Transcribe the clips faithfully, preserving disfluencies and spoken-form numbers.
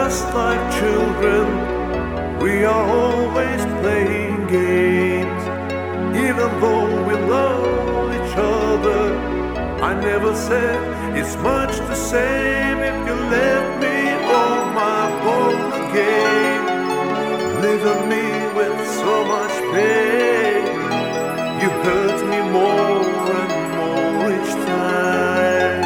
just like children. We are always playing games, even though we love each other. I never said it's much the same if you left me on my own again, leaving me with so much pain. You hurt me more and more each time.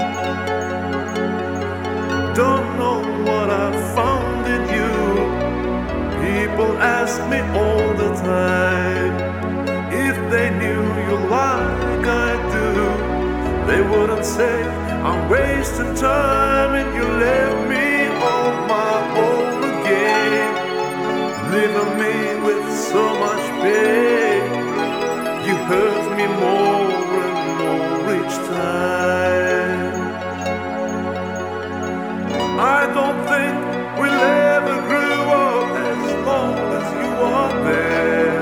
Don't know what I found in you. People ask me all the time, if they knew you like I do, they wouldn't say I'm wasting time. And you left me on my own again, leaving me with so much pain. You hurt me more and more each time. I don't think we'll ever grow up as long as you are there.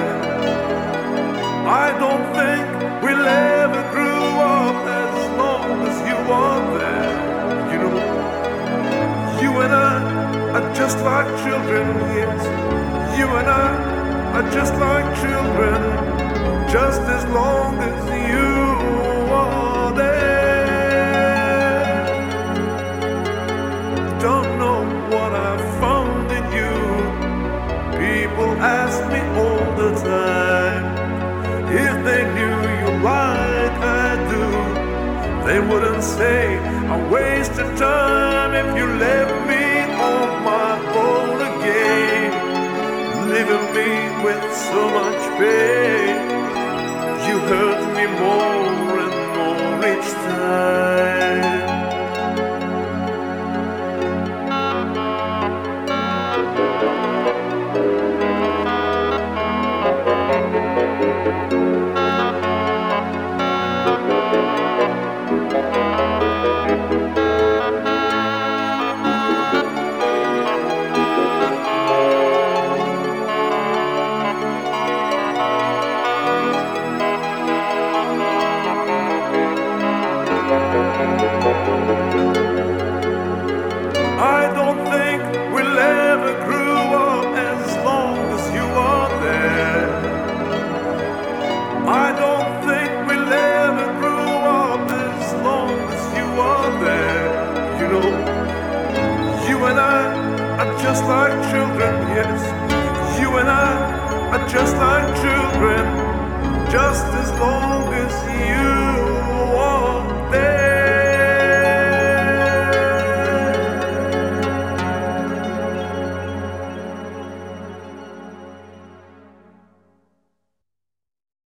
I don't think we'll ever grow up as long as you are there. You know, you and I are just like children, yes. You and I are just like children, just as long as you are there. Don't know what I found in you. People ask me all the time, if they knew you like I do, they wouldn't say I wasted time. If you left me on my own again, leaving me with so much pain. You hurt me more and more each time. I don't think we'll ever grow up as long as you are there. I don't think we'll ever grow up as long as you are there. You know, you and I are just like children, yes. You and I are just like children, just as long as you